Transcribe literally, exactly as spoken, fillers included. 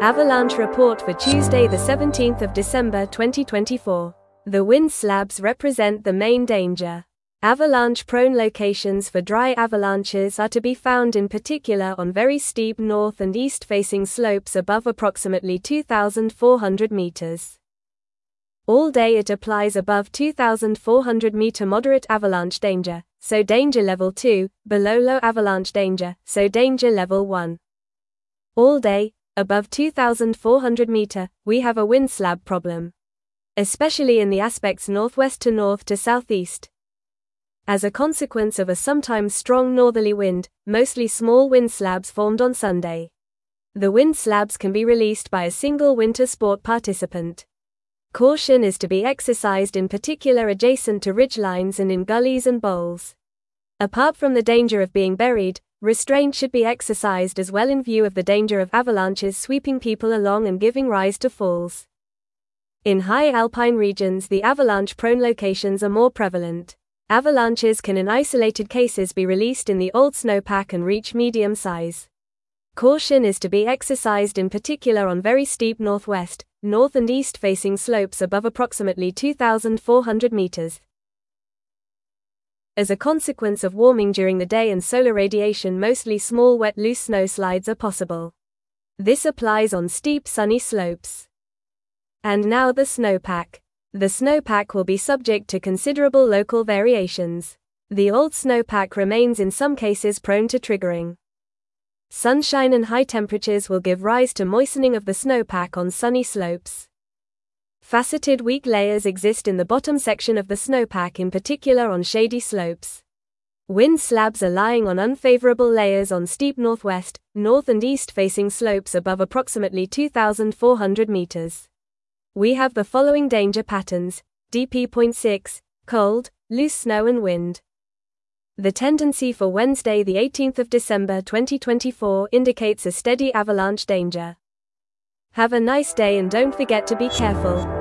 Avalanche report for Tuesday the seventeenth of December twenty twenty-four. The wind slabs represent the main danger. Avalanche-prone locations for dry avalanches are to be found in particular on very steep north and east-facing slopes above approximately two thousand four hundred meters. All day it applies above two thousand four hundred meter moderate avalanche danger, so danger level two, below low avalanche danger, so danger level one. All day, above two thousand four hundred meter, we have a wind slab problem, especially in the aspects northwest to north to southeast. As a consequence of a sometimes strong northerly wind, mostly small wind slabs formed on Sunday. The wind slabs can be released by a single winter sport participant. Caution is to be exercised in particular adjacent to ridgelines and in gullies and bowls. Apart from the danger of being buried, restraint should be exercised as well in view of the danger of avalanches sweeping people along and giving rise to falls. In high alpine regions, the avalanche-prone locations are more prevalent. Avalanches can in isolated cases be released in the old snowpack and reach medium size. Caution is to be exercised in particular on very steep northwest, north and east facing slopes above approximately two thousand four hundred meters. As a consequence of warming during the day and solar radiation, mostly small wet loose snow slides are possible. This applies on steep sunny slopes. And now the snowpack. The snowpack will be subject to considerable local variations. The old snowpack remains in some cases prone to triggering. Sunshine and high temperatures will give rise to moistening of the snowpack on sunny slopes. Faceted weak layers exist in the bottom section of the snowpack, in particular on shady slopes. Wind slabs are lying on unfavorable layers on steep northwest, north and east facing slopes above approximately two thousand four hundred meters. We have the following danger patterns: D P zero point six, cold, loose snow and wind. The tendency for Wednesday the eighteenth of December twenty twenty-four indicates a steady avalanche danger. Have a nice day and don't forget to be careful.